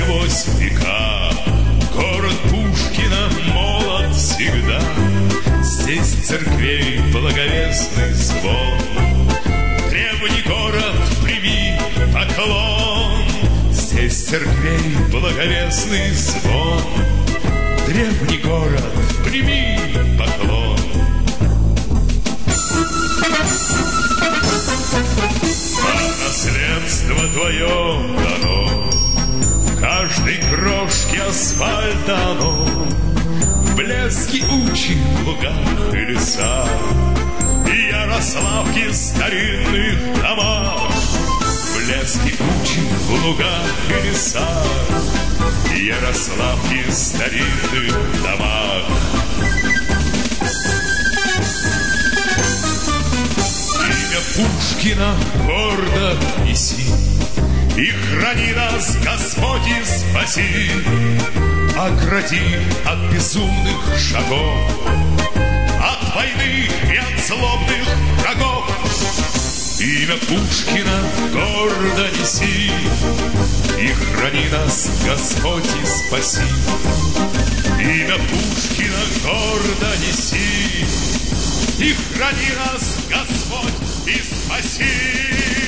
сквозь века. Город Пушкина молод всегда. Здесь церквей благовестный звон. Древний город, прими поклон. Здесь церквей благовестный звон. Древний город, прими поклон. А наследство твое дано, в каждой крошке асфальта оно, блески учи в лугах и лесах, и Ярославки старинных домах. Блески учи в лугах и лесах, и Ярославки старинных домах. Имя Пушкина гордо неси, и храни нас, Господь, и спаси. Огради от безумных шагов, от войны и от злобных врагов. Имя Пушкина гордо неси, и храни нас, Господь, и спаси. Имя Пушкина гордо неси, и храни нас, Господь, и спаси.